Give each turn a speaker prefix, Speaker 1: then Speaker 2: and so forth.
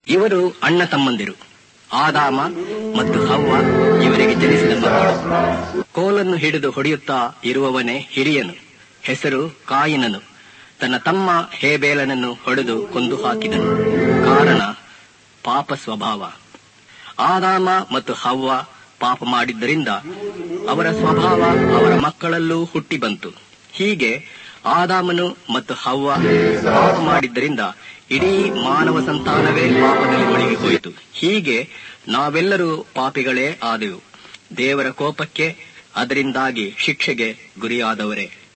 Speaker 1: ಇವರು ಅಣ್ಣ ತಮ್ಮಂದಿರು. ಆದಾಮ ಮತ್ತು ಹವ್ವ ಇವರಿಗೆ ಜನಿಸಿದ ಮಕ್ಕಳು. ಕೋಲನ್ನು ಹಿಡಿದು ಹೊಡೆಯುತ್ತಾ ಇರುವವನೇ ಹಿರಿಯನು, ಹೆಸರು ಕಾಯಿನನು. ತನ್ನ ತಮ್ಮ ಹೇಬೇಲನನ್ನು ಹೊಡೆದು ಕೊಂದು ಹಾಕಿದನು. ಕಾರಣ ಪಾಪ ಸ್ವಭಾವ. ಆದಾಮ ಮತ್ತು ಹವ್ವ ಪಾಪ ಮಾಡಿದ್ದರಿಂದ ಅವರ ಸ್ವಭಾವ ಅವರ ಮಕ್ಕಳಲ್ಲೂ ಹುಟ್ಟಿ ಬಂತು. ಹೀಗೆ ಆದಾಮನು ಮತ್ತು ಹವ್ವ ಪಾಪ ಮಾಡಿದ್ದರಿಂದ ಇಡೀ ಮಾನವ ಸಂತಾನವೇ ಪಾಪದಲ್ಲಿ ಮುಳುಗಿ ಹೋಯಿತು. ಹೀಗೆ ನಾವೆಲ್ಲರೂ ಪಾಪಿಗಳೇ ಆದೆವು. ದೇವರ ಕೋಪಕ್ಕೆ, ಅದರಿಂದಾಗಿ ಶಿಕ್ಷೆಗೆ ಗುರಿಯಾದವರೇ.